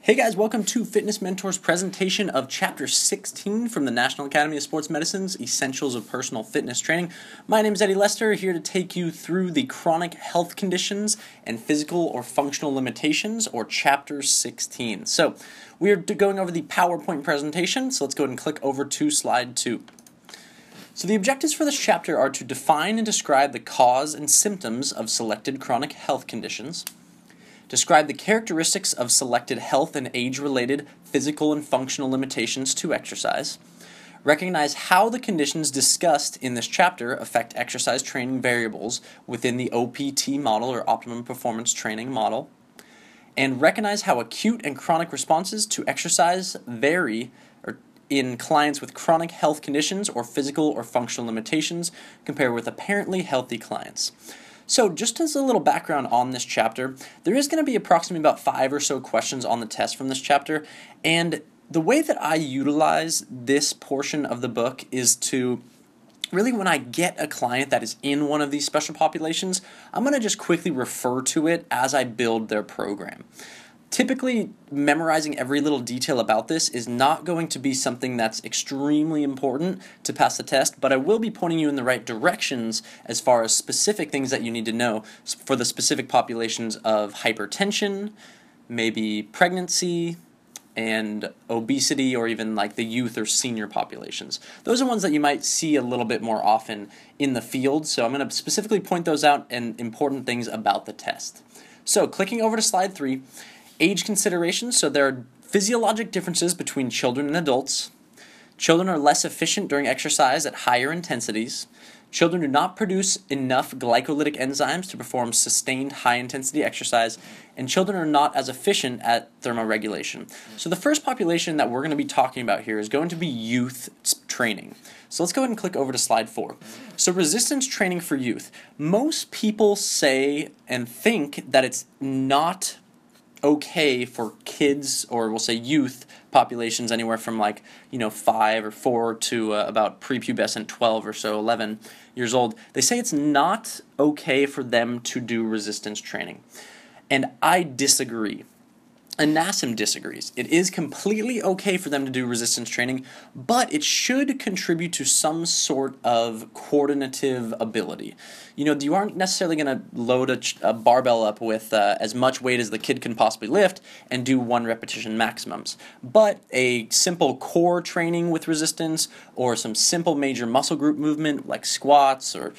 Hey guys, welcome to Fitness Mentor's presentation of Chapter 16 from the National Academy of Sports Medicine's Essentials of Personal Fitness Training. My name is Eddie Lester, here to take you through the chronic health conditions and physical or functional limitations, or Chapter 16. So, we are going over the PowerPoint presentation, so let's go ahead and click over to Slide 2. So the objectives for this chapter are to define and describe the cause and symptoms of selected chronic health conditions, describe the characteristics of selected health and age-related physical and functional limitations to exercise, recognize how the conditions discussed in this chapter affect exercise training variables within the OPT model, or Optimum Performance Training model, and recognize how acute and chronic responses to exercise vary in clients with chronic health conditions or physical or functional limitations compared with apparently healthy clients. So just as a little background on this chapter, there is going to be approximately about 5 or so questions on the test from this chapter, and the way that I utilize this portion of the book is to really, when I get a client that is in one of these special populations, I'm going to just quickly refer to it as I build their program. Typically, memorizing every little detail about this is not going to be something that's extremely important to pass the test, but I will be pointing you in the right directions as far as specific things that you need to know for the specific populations of hypertension, maybe pregnancy, and obesity, or even like the youth or senior populations. Those are ones that you might see a little bit more often in the field, so I'm going to specifically point those out and important things about the test. So, clicking over to Slide 3, age considerations. So there are physiologic differences between children and adults. Children are less efficient during exercise at higher intensities. Children do not produce enough glycolytic enzymes to perform sustained high-intensity exercise, and children are not as efficient at thermoregulation. So the first population that we're going to be talking about here is going to be youth training. So let's go ahead and click over to Slide 4. So resistance training for youth. Most people say and think that it's not okay for kids, or we'll say youth populations, anywhere from 5 or 4 to about prepubescent 12 or so, 11 years old. They say it's not okay for them to do resistance training, and I disagree. And NASM disagrees. It is completely okay for them to do resistance training, but it should contribute to some sort of coordinative ability. You aren't necessarily going to load a barbell up with as much weight as the kid can possibly lift and do 1 repetition maximums. But a simple core training with resistance, or some simple major muscle group movement like squats or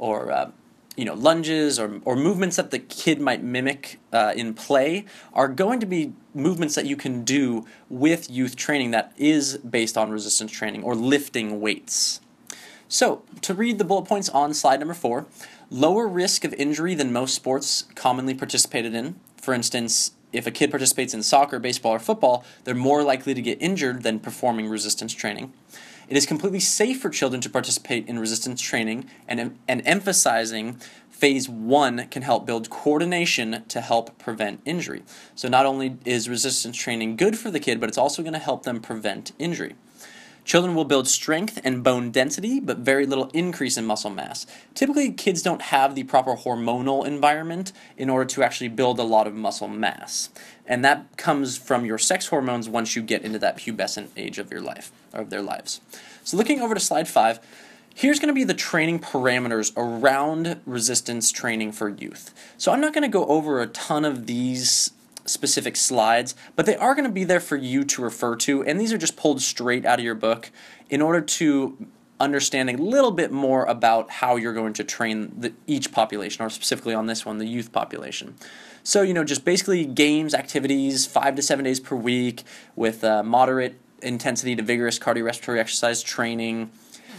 lunges or movements that the kid might mimic in play, are going to be movements that you can do with youth training that is based on resistance training or lifting weights. So, to read the bullet points on slide number 4, lower risk of injury than most sports commonly participated in. For instance, if a kid participates in soccer, baseball, or football, they're more likely to get injured than performing resistance training. It is completely safe for children to participate in resistance training, and emphasizing Phase 1 can help build coordination to help prevent injury. So not only is resistance training good for the kid, but it's also going to help them prevent injury. Children will build strength and bone density, but very little increase in muscle mass. Typically, kids don't have the proper hormonal environment in order to actually build a lot of muscle mass. And that comes from your sex hormones once you get into that pubescent age of your life, or of their lives. So looking over to slide 5, here's going to be the training parameters around resistance training for youth. So I'm not going to go over a ton of these specific slides, but they are going to be there for you to refer to, and these are just pulled straight out of your book in order to understand a little bit more about how you're going to train each population, or specifically on this one, the youth population. So, just basically games, activities, 5 to 7 days per week with moderate intensity to vigorous cardiorespiratory exercise training.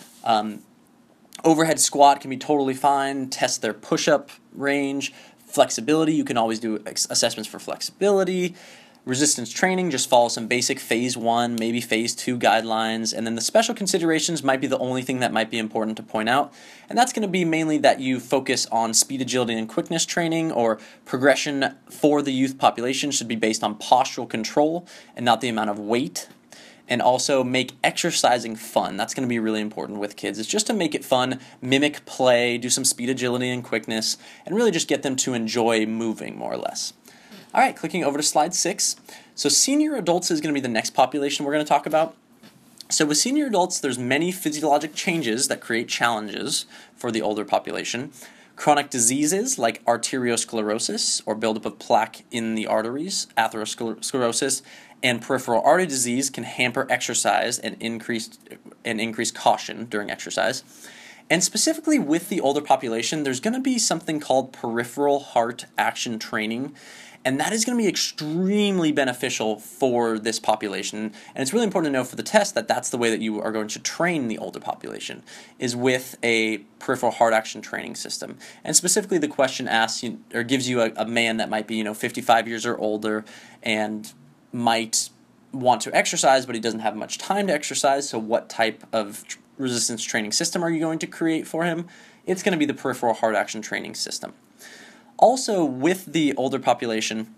Overhead squat can be totally fine. Test their push-up range. Flexibility, you can always do assessments for flexibility. Resistance training, just follow some basic Phase 1, maybe Phase 2 guidelines, and then the special considerations might be the only thing that might be important to point out, and that's going to be mainly that you focus on speed, agility, and quickness training, or progression for the youth population should be based on postural control and not the amount of weight. And also make exercising fun. That's going to be really important with kids. It's just to make it fun, mimic play, do some speed, agility, and quickness, and really just get them to enjoy moving more or less. All right, clicking over to slide 6. So senior adults is going to be the next population we're going to talk about. So with senior adults, there's many physiologic changes that create challenges for the older population. Chronic diseases like arteriosclerosis, or buildup of plaque in the arteries, atherosclerosis, and peripheral artery disease can hamper exercise and increase caution during exercise. And specifically with the older population, there's going to be something called peripheral heart action training, and that is going to be extremely beneficial for this population. And it's really important to know for the test that that's the way that you are going to train the older population, is with a peripheral heart action training system. And specifically the question asks or gives you a man that might be 55 years or older and might want to exercise, but he doesn't have much time to exercise. So what type of resistance training system are you going to create for him? It's going to be the peripheral heart action training system. Also, with the older population,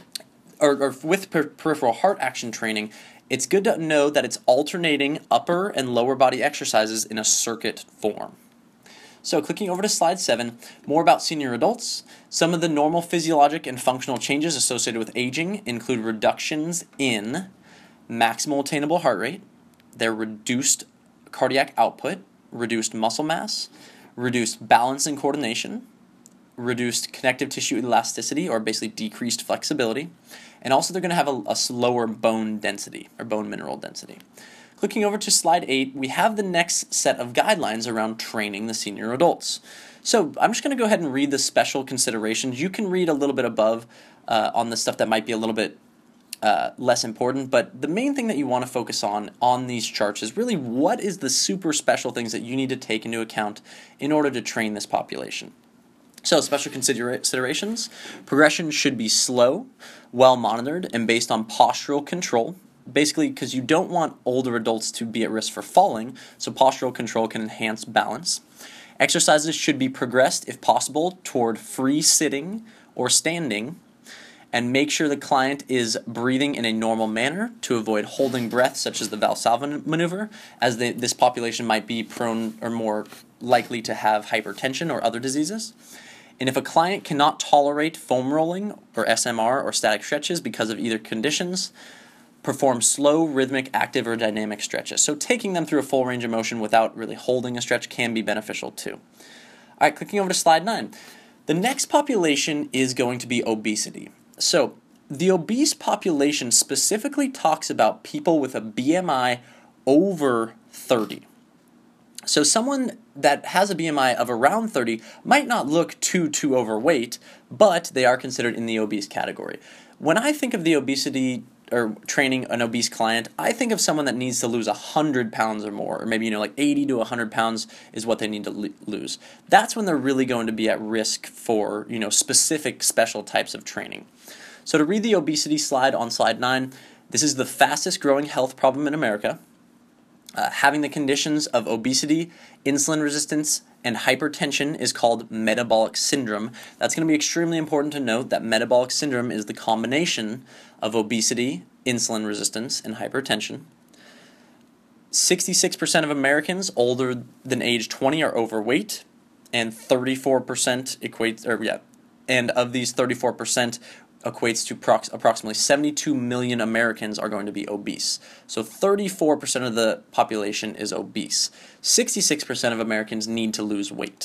or with peripheral heart action training, it's good to know that it's alternating upper and lower body exercises in a circuit form. So clicking over to slide 7, more about senior adults. Some of the normal physiologic and functional changes associated with aging include reductions in maximal attainable heart rate, their reduced cardiac output, reduced muscle mass, reduced balance and coordination, reduced connective tissue elasticity, or basically decreased flexibility, and also they're going to have a slower bone density, or bone mineral density. Clicking over to slide 8, we have the next set of guidelines around training the senior adults. So I'm just going to go ahead and read the special considerations. You can read a little bit above on the stuff that might be a little bit less important, but the main thing that you want to focus on these charts is really what is the super special things that you need to take into account in order to train this population. So special considerations: progression should be slow, well monitored, and based on postural control. Basically, because you don't want older adults to be at risk for falling, so postural control can enhance balance. Exercises should be progressed, if possible, toward free sitting or standing, and make sure the client is breathing in a normal manner to avoid holding breath, such as the Valsalva maneuver, as this population might be prone or more likely to have hypertension or other diseases. And if a client cannot tolerate foam rolling or SMR or static stretches because of either conditions, perform slow, rhythmic, active, or dynamic stretches. So taking them through a full range of motion without really holding a stretch can be beneficial too. All right, clicking over to slide 9. The next population is going to be obesity. So the obese population specifically talks about people with a BMI over 30. So someone that has a BMI of around 30 might not look too overweight, but they are considered in the obese category. When I think of the obesity or training an obese client, I think of someone that needs to lose 100 pounds or more, or maybe like 80 to 100 pounds is what they need to lose. That's when they're really going to be at risk for specific special types of training. So to read the obesity slide on slide 9, this is the fastest growing health problem in America. Having the conditions of obesity, insulin resistance, and hypertension is called metabolic syndrome. That's going to be extremely important to note that metabolic syndrome is the combination of obesity, insulin resistance, and hypertension. 66% of Americans older than age 20 are overweight, and 34% and of these 34% equates to approximately 72 million Americans are going to be obese. So 34% of the population is obese. 66% of Americans need to lose weight.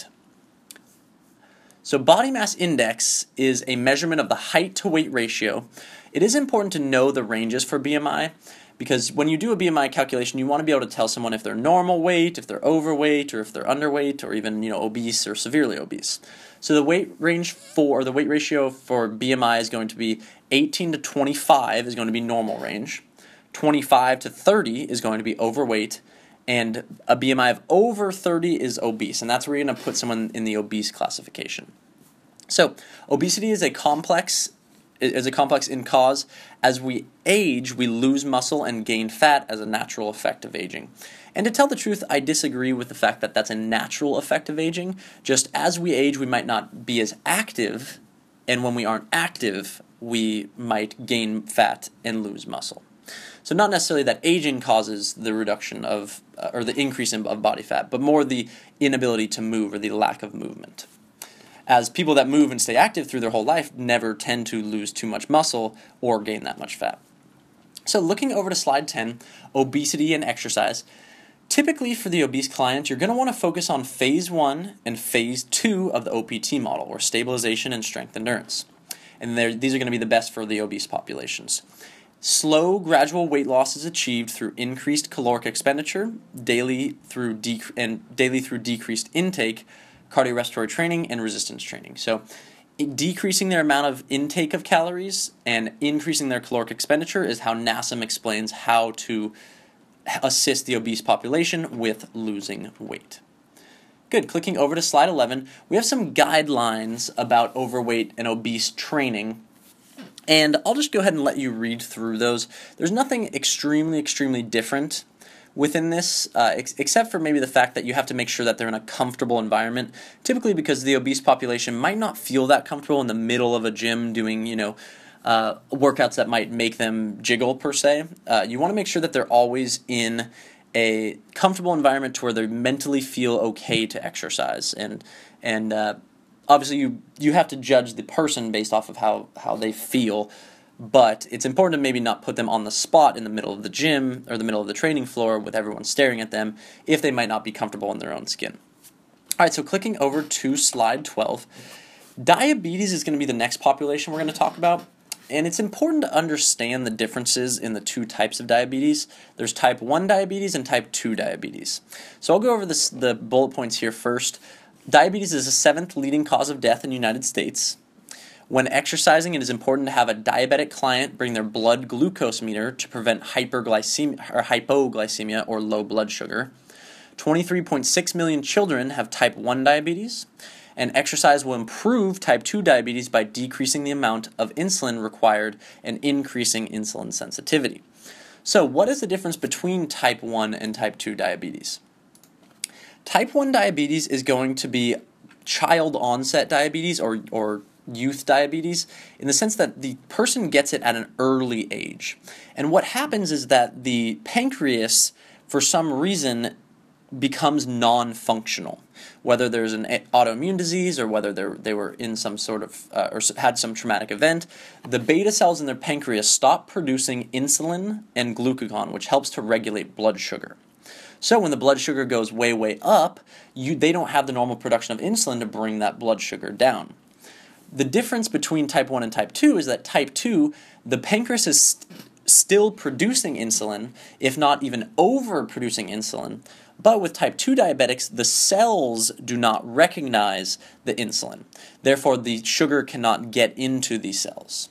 So body mass index is a measurement of the height to weight ratio. It is important to know the ranges for BMI, because when you do a BMI calculation, you want to be able to tell someone if they're normal weight, if they're overweight, or if they're underweight, or even obese or severely obese. So the weight ratio for BMI is going to be 18 to 25 is going to be normal range, 25 to 30 is going to be overweight, and a BMI of over 30 is obese, and that's where you're going to put someone in the obese classification. So obesity is a complex in cause. As we age, we lose muscle and gain fat as a natural effect of aging. And to tell the truth, I disagree with the fact that that's a natural effect of aging. Just as we age, we might not be as active, and when we aren't active, we might gain fat and lose muscle. So not necessarily that aging causes the reduction of, or the increase of body fat, but more the inability to move or the lack of movement. As people that move and stay active through their whole life never tend to lose too much muscle or gain that much fat. So looking over to slide 10, obesity and exercise. Typically for the obese client, you're going to want to focus on phase 1 and phase 2 of the OPT model, or stabilization and strength endurance. And these are going to be the best for the obese populations. Slow, gradual weight loss is achieved through increased caloric expenditure, daily through decreased intake, cardiorespiratory training, and resistance training. So decreasing their amount of intake of calories and increasing their caloric expenditure is how NASM explains how to assist the obese population with losing weight. Good. Clicking over to slide 11, we have some guidelines about overweight and obese training, and I'll just go ahead and let you read through those. There's nothing extremely different within this, except for maybe the fact that you have to make sure that they're in a comfortable environment, typically because the obese population might not feel that comfortable in the middle of a gym doing, workouts that might make them jiggle per se. You want to make sure that they're always in a comfortable environment to where they mentally feel okay to exercise, and obviously you have to judge the person based off of how they feel, but it's important to maybe not put them on the spot in the middle of the gym or the middle of the training floor with everyone staring at them if they might not be comfortable in their own skin. All right, so clicking over to slide 12, diabetes is going to be the next population we're going to talk about. And it's important to understand the differences in the two types of diabetes. There's type 1 diabetes and type 2 diabetes. So I'll go over the bullet points here first. Diabetes is the 7th leading cause of death in the United States. When exercising, it is important to have a diabetic client bring their blood glucose meter to prevent hypoglycemia or low blood sugar. 23.6 million children have type 1 diabetes. And exercise will improve type 2 diabetes by decreasing the amount of insulin required and increasing insulin sensitivity. So what is the difference between type 1 and type 2 diabetes? Type 1 diabetes is going to be child onset diabetes or youth diabetes, in the sense that the person gets it at an early age. And what happens is that the pancreas, for some reason, becomes non-functional, whether there's an autoimmune disease or whether they were in some sort of or had some traumatic event. The beta cells in their pancreas stop producing insulin and glucagon, which helps to regulate blood sugar. So when the blood sugar goes way up, they don't have the normal production of insulin to bring that blood sugar down. The difference between type 1 and type 2 is that type 2, the pancreas is still producing insulin, if not even overproducing insulin. But with type 2 diabetics, the cells do not recognize the insulin. Therefore, the sugar cannot get into these cells.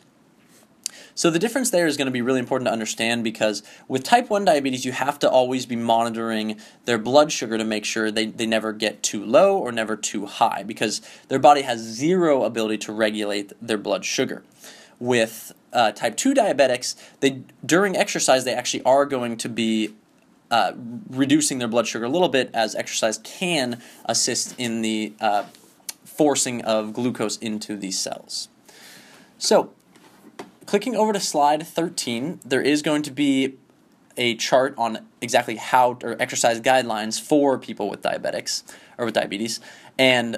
So the difference there is going to be really important to understand, because with type 1 diabetes, you have to always be monitoring their blood sugar to make sure they never get too low or never too high, because their body has zero ability to regulate their blood sugar. With type 2 diabetics, during exercise, they actually are going to be reducing their blood sugar a little bit, as exercise can assist in the forcing of glucose into these cells. So, clicking over to slide 13, there is going to be a chart on exactly how, or exercise guidelines for people with diabetes, and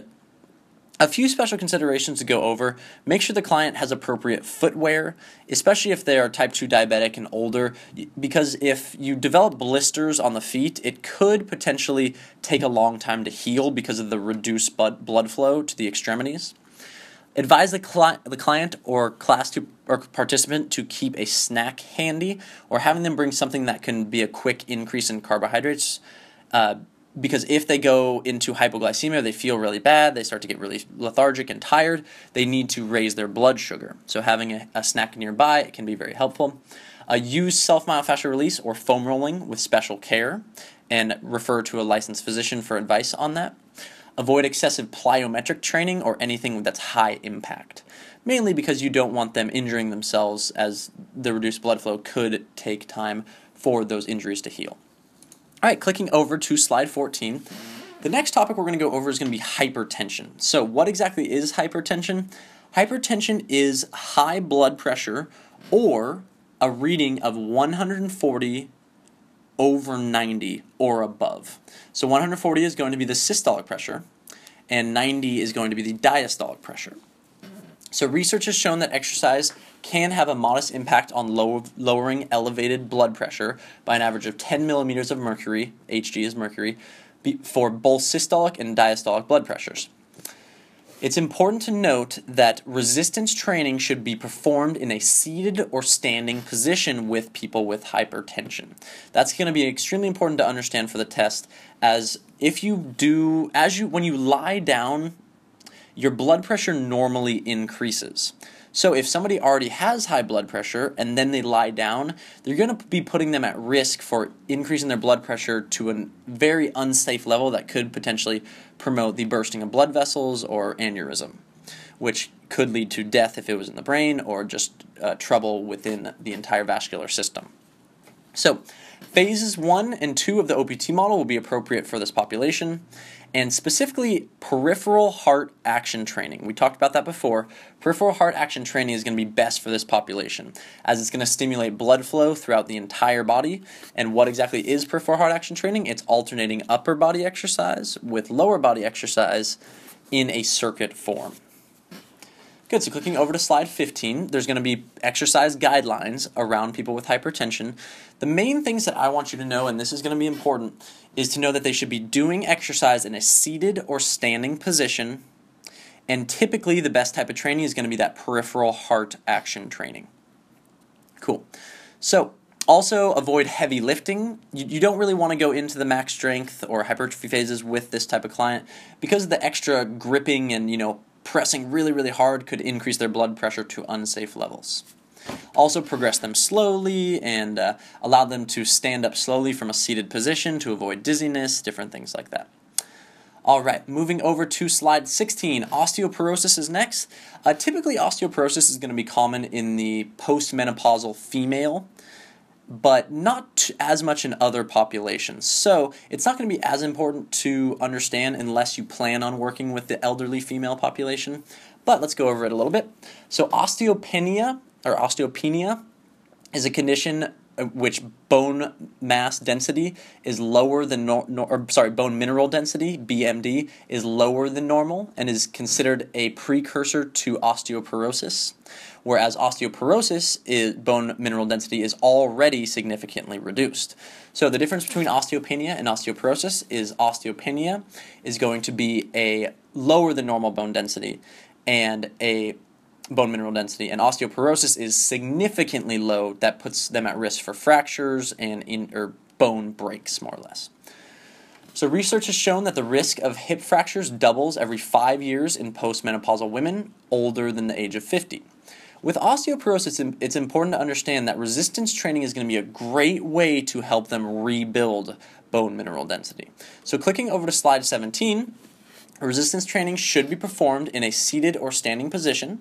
a few special considerations to go over. Make sure the client has appropriate footwear, especially if they are type 2 diabetic and older, because if you develop blisters on the feet, it could potentially take a long time to heal because of the reduced blood flow to the extremities. Advise the client or class or participant to keep a snack handy, or having them bring something that can be a quick increase in carbohydrates, because if they go into hypoglycemia, they feel really bad, they start to get really lethargic and tired, they need to raise their blood sugar. So having a snack nearby can be very helpful. Use self-myofascial release or foam rolling with special care, and refer to a licensed physician for advice on that. Avoid excessive plyometric training or anything that's high impact, mainly because you don't want them injuring themselves, as the reduced blood flow could take time for those injuries to heal. All right, clicking over to slide 14, the next topic we're going to go over is going to be hypertension. So what exactly is hypertension? Hypertension is high blood pressure or a reading of 140 over 90 or above. So 140 is going to be the systolic pressure, and 90 is going to be the diastolic pressure. So research has shown that exercise can have a modest impact on lowering elevated blood pressure by an average of 10 millimeters of mercury, Hg is mercury, for both systolic and diastolic blood pressures. It's important to note that resistance training should be performed in a seated or standing position with people with hypertension. That's going to be extremely important to understand for the test, as when you lie down, your blood pressure normally increases. So if somebody already has high blood pressure and then they lie down, they're going to be putting them at risk for increasing their blood pressure to a very unsafe level that could potentially promote the bursting of blood vessels or aneurysm, which could lead to death if it was in the brain, or just trouble within the entire vascular system. So phases 1 and 2 of the OPT model will be appropriate for this population, and specifically peripheral heart action training. We talked about that before. Peripheral heart action training is going to be best for this population, as it's going to stimulate blood flow throughout the entire body. And what exactly is peripheral heart action training? It's alternating upper body exercise with lower body exercise in a circuit form. Good, so clicking over to slide 15, there's going to be exercise guidelines around people with hypertension. The main things that I want you to know, and this is going to be important, is to know that they should be doing exercise in a seated or standing position, and typically the best type of training is going to be that peripheral heart action training. Cool. So, also avoid heavy lifting. You don't really want to go into the max strength or hypertrophy phases with this type of client, because of the extra gripping and, pressing really, really hard could increase their blood pressure to unsafe levels. Also progress them slowly and allow them to stand up slowly from a seated position to avoid dizziness, different things like that. All right, moving over to slide 16, osteoporosis is next. Typically, osteoporosis is going to be common in the postmenopausal female, but not as much in other populations. So it's not going to be as important to understand unless you plan on working with the elderly female population. But let's go over it a little bit. So osteopenia is a condition which bone mass density is lower than bone mineral density, BMD, is lower than normal and is considered a precursor to osteoporosis, whereas osteoporosis bone mineral density is already significantly reduced. So the difference between osteopenia and osteopenia is going to be a lower than normal bone density and a bone mineral density, and osteoporosis is significantly low. That puts them at risk for fractures and bone breaks, more or less. So research has shown that the risk of hip fractures doubles every 5 years in postmenopausal women older than the age of 50. With osteoporosis, it's important to understand that resistance training is going to be a great way to help them rebuild bone mineral density. So clicking over to slide 17, resistance training should be performed in a seated or standing position.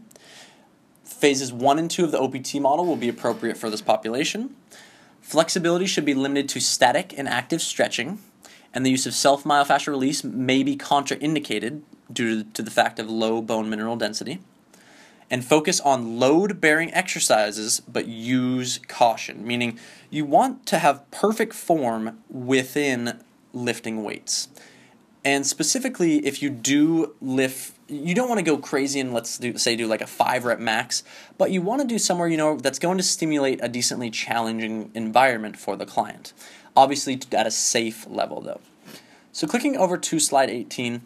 Phases 1 and 2 of the OPT model will be appropriate for this population. Flexibility should be limited to static and active stretching, and the use of self-myofascial release may be contraindicated due to the fact of low bone mineral density. And focus on load-bearing exercises, but use caution, meaning you want to have perfect form within lifting weights. And specifically, if you do lift, you don't want to go crazy and do like a 5-rep max, but you want to do somewhere, that's going to stimulate a decently challenging environment for the client. Obviously at a safe level though. So clicking over to slide 18,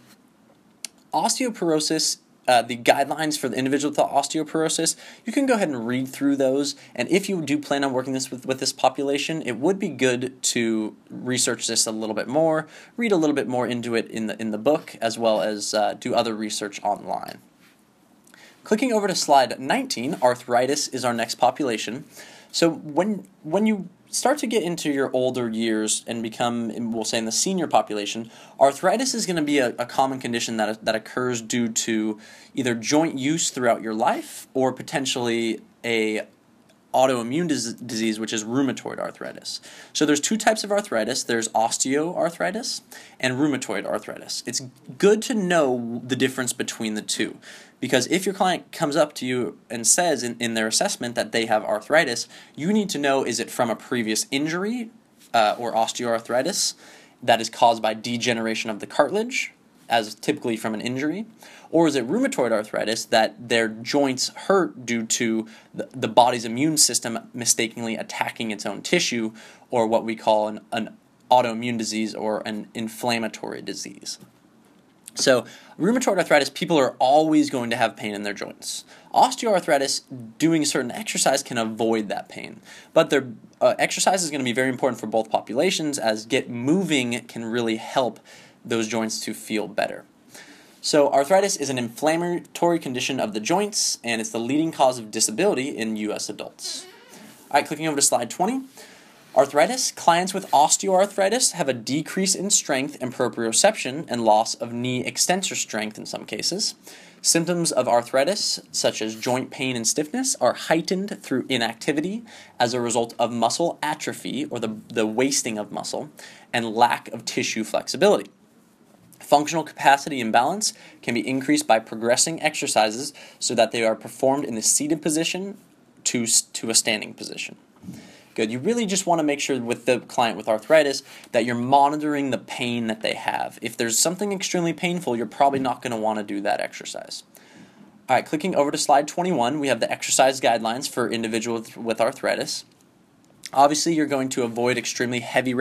osteoporosis, the guidelines for the individual with osteoporosis, you can go ahead and read through those, and if you do plan on working with this population, it would be good to research this a little bit more, read a little bit more into it in the book, as well as do other research online. Clicking over to slide 19, arthritis is our next population. So when you start to get into your older years and become, we'll say in the senior population, arthritis is going to be a common condition that occurs due to either joint use throughout your life or potentially a autoimmune disease, which is rheumatoid arthritis. So there's two types of arthritis. There's osteoarthritis and rheumatoid arthritis. It's good to know the difference between the two, because if your client comes up to you and says in their assessment that they have arthritis, you need to know, is it from a previous injury or osteoarthritis that is caused by degeneration of the cartilage, as typically from an injury? Or is it rheumatoid arthritis that their joints hurt due to the body's immune system mistakenly attacking its own tissue, or what we call an autoimmune disease or an inflammatory disease? So rheumatoid arthritis, people are always going to have pain in their joints. Osteoarthritis, doing a certain exercise can avoid that pain. But their exercise is going to be very important for both populations, as get moving can really help those joints to feel better. So arthritis is an inflammatory condition of the joints, and it's the leading cause of disability in U.S. adults. All right, clicking over to slide 20. Arthritis. Clients with osteoarthritis have a decrease in strength and proprioception and loss of knee extensor strength in some cases. Symptoms of arthritis, such as joint pain and stiffness, are heightened through inactivity as a result of muscle atrophy, or the wasting of muscle, and lack of tissue flexibility. Functional capacity imbalance can be increased by progressing exercises so that they are performed in the seated position to a standing position. Good. You really just want to make sure with the client with arthritis that you're monitoring the pain that they have. If there's something extremely painful, you're probably not going to want to do that exercise. All right, clicking over to slide 21, we have the exercise guidelines for individuals with arthritis. Obviously, you're going to avoid extremely heavy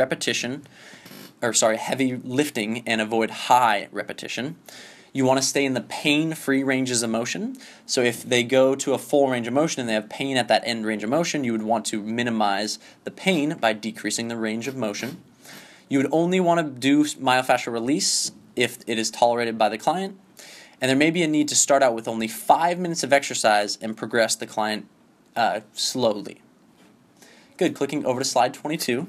heavy lifting, and avoid high repetition. You want to stay in the pain-free ranges of motion. So if they go to a full range of motion and they have pain at that end range of motion, you would want to minimize the pain by decreasing the range of motion. You would only want to do myofascial release if it is tolerated by the client. And there may be a need to start out with only 5 minutes of exercise and progress the client slowly. Good. Clicking over to slide 22.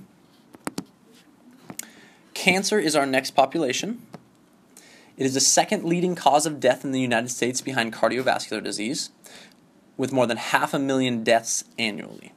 Cancer is our next population. It is the second leading cause of death in the United States behind cardiovascular disease, with more than 500,000 deaths annually.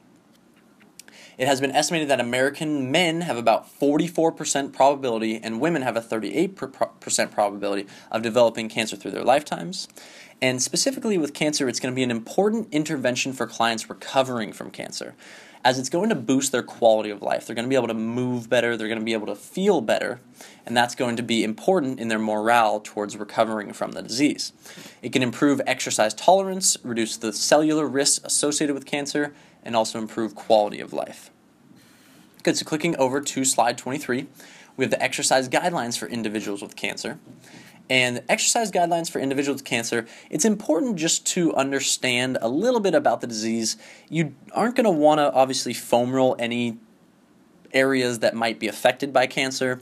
It has been estimated that American men have about 44% probability and women have a 38% probability of developing cancer through their lifetimes. And specifically with cancer, it's going to be an important intervention for clients recovering from cancer, as it's going to boost their quality of life. They're going to be able to move better, they're going to be able to feel better, and that's going to be important in their morale towards recovering from the disease. It can improve exercise tolerance, reduce the cellular risks associated with cancer, and also improve quality of life. Good, so clicking over to slide 23, we have the exercise guidelines for individuals with cancer. And exercise guidelines for individuals with cancer, it's important just to understand a little bit about the disease. You aren't going to want to obviously foam roll any areas that might be affected by cancer.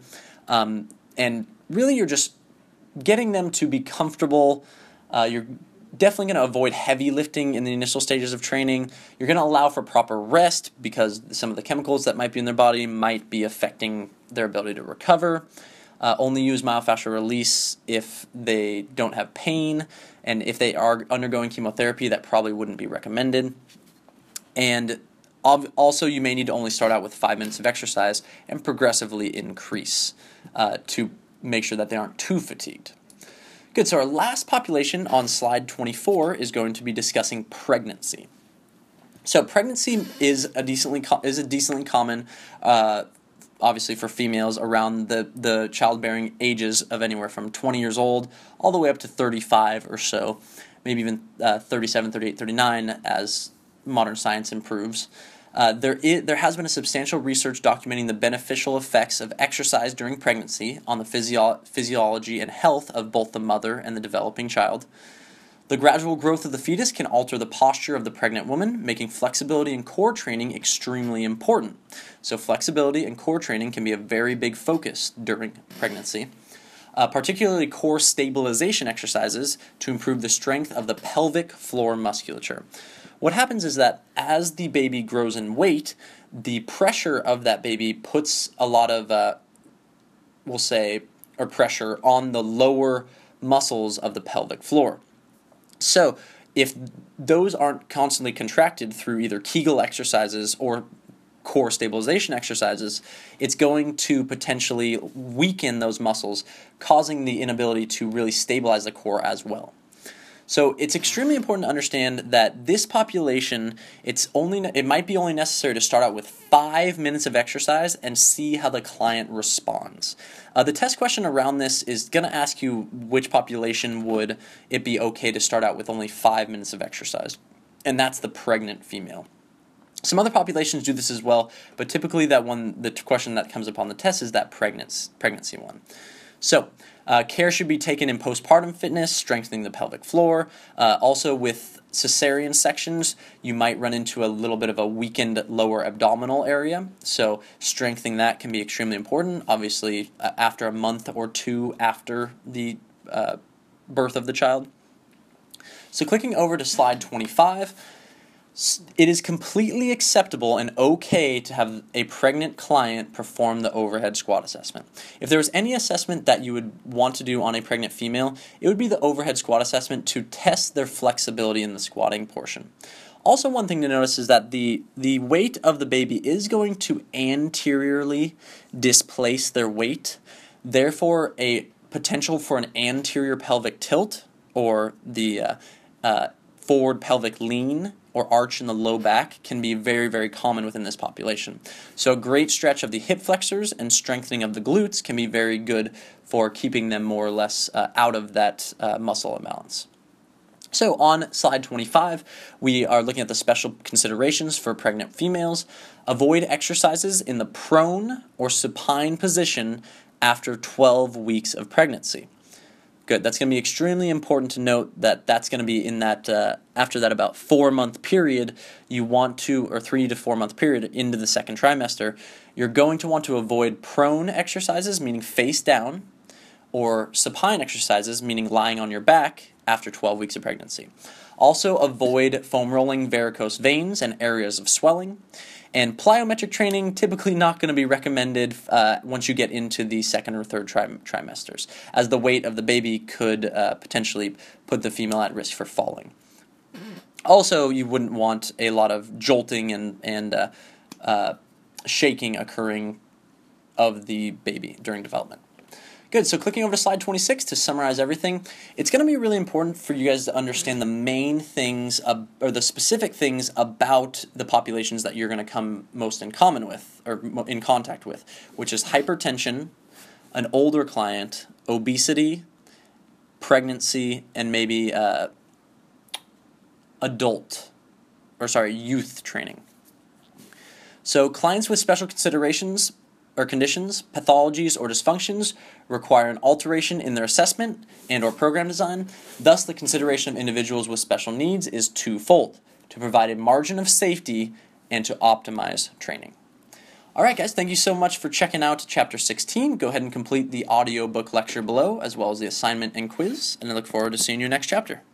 And really you're just getting them to be comfortable. You're definitely going to avoid heavy lifting in the initial stages of training. You're going to allow for proper rest because some of the chemicals that might be in their body might be affecting their ability to recover. Only use myofascial release if they don't have pain, and if they are undergoing chemotherapy, that probably wouldn't be recommended. And also, you may need to only start out with 5 minutes of exercise and progressively increase to make sure that they aren't too fatigued. Good, so our last population on slide 24 is going to be discussing pregnancy. So pregnancy is a decently common obviously for females around the childbearing ages of anywhere from 20 years old all the way up to 35 or so, maybe even 37, 38, 39 as modern science improves. There has been a substantial research documenting the beneficial effects of exercise during pregnancy on the physiology and health of both the mother and the developing child. The gradual growth of the fetus can alter the posture of the pregnant woman, making flexibility and core training extremely important. So flexibility and core training can be a very big focus during pregnancy, particularly core stabilization exercises to improve the strength of the pelvic floor musculature. What happens is that as the baby grows in weight, the pressure of that baby puts a lot of, pressure on the lower muscles of the pelvic floor. So if those aren't constantly contracted through either Kegel exercises or core stabilization exercises, it's going to potentially weaken those muscles, causing the inability to really stabilize the core as well. So it's extremely important to understand that this population, it might be only necessary to start out with 5 minutes of exercise and see how the client responds. The test question around this is going to ask you which population would it be okay to start out with only 5 minutes of exercise, and that's the pregnant female. Some other populations do this as well, but typically the question that comes up on the test is that pregnancy one. So, care should be taken in postpartum fitness, strengthening the pelvic floor. Also with cesarean sections, you might run into a little bit of a weakened lower abdominal area. So strengthening that can be extremely important. Obviously, after a month or two after the birth of the child. So clicking over to slide 25, it is completely acceptable and okay to have a pregnant client perform the overhead squat assessment. If there was any assessment that you would want to do on a pregnant female, it would be the overhead squat assessment to test their flexibility in the squatting portion. Also, one thing to notice is that the weight of the baby is going to anteriorly displace their weight. Therefore, a potential for an anterior pelvic tilt or the forward pelvic lean or arch in the low back can be very, very common within this population. So a great stretch of the hip flexors and strengthening of the glutes can be very good for keeping them more or less out of that muscle imbalance. So on slide 25, we are looking at the special considerations for pregnant females. Avoid exercises in the prone or supine position after 12 weeks of pregnancy. Good. That's going to be extremely important to note that that's going to be in that after that about 4-month period you want to, or 3 to 4 month period into the second trimester, you're going to want to avoid prone exercises, meaning face down, or supine exercises, meaning lying on your back after 12 weeks of pregnancy. Also avoid foam rolling varicose veins and areas of swelling. And plyometric training, typically not going to be recommended once you get into the second or third trimesters, as the weight of the baby could potentially put the female at risk for falling. Also, you wouldn't want a lot of jolting and shaking occurring of the baby during development. Good, so clicking over to slide 26 to summarize everything, it's going to be really important for you guys to understand the main things, or the specific things about the populations that you're going to come most in common with, or in contact with, which is hypertension, an older client, obesity, pregnancy, and maybe youth training. So clients with special considerations or conditions, pathologies, or dysfunctions require an alteration in their assessment and or program design. Thus, the consideration of individuals with special needs is twofold: to provide a margin of safety and to optimize training. All right, guys, thank you so much for checking out Chapter 16. Go ahead and complete the audiobook lecture below, as well as the assignment and quiz, and I look forward to seeing you next chapter.